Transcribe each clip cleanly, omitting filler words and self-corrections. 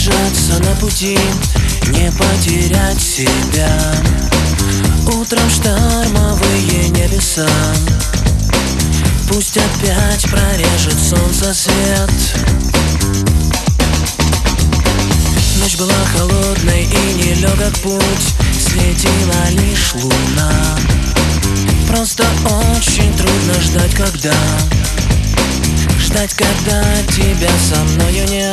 задержаться на пути, не потерять себя. Утром штормовые небеса, пусть опять прорежет солнце свет. Ночь была холодной и нелегок путь, светила лишь луна. Просто очень трудно ждать, когда тебя со мною нет.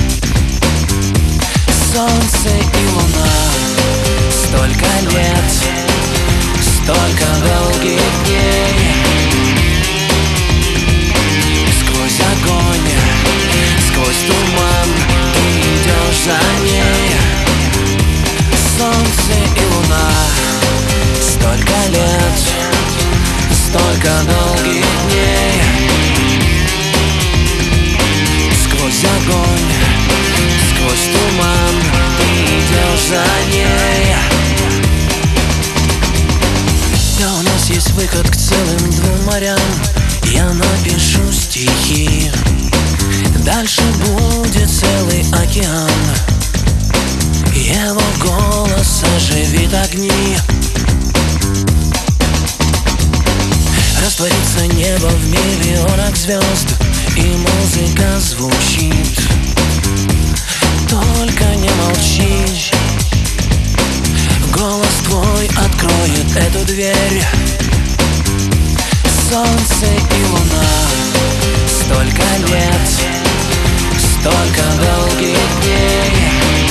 Солнце и луна, столько лет, столько долгих дней. Сквозь огонь, сквозь туман ты идешь за ней. Солнце и луна, столько лет, столько долгих дней. Сквозь огонь, сквозь туман ты идешь за ней. Да, у нас есть выход к целым 2 морям. Я напишу стихи, дальше будет целый океан. Его голос оживит огни. Растворится небо в миллионах звезд, и музыка звучит. Только не молчи, голос твой откроет эту дверь. Солнце и луна, столько лет, столько долгих дней.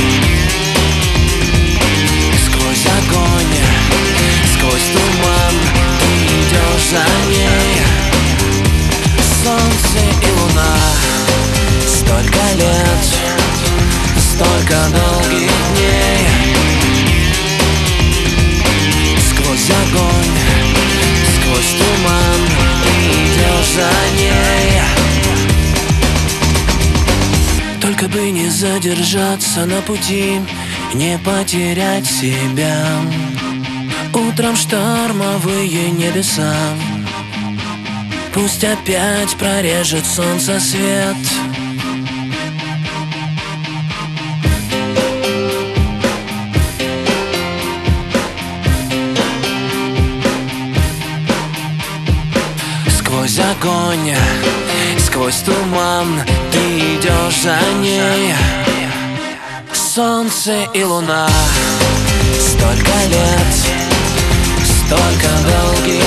Сквозь огонь, сквозь туман ты идешь за ней. Солнце и луна, столько лет, столько долгих дней. Сквозь огонь, сквозь туман ты идешь за ней. Только бы не задержаться на пути, не потерять себя. Утром штормовые небеса, пусть опять прорежет солнце свет. Сквозь огонь, сквозь туман ты идешь за ней. Солнце и луна, столько лет, столько долгих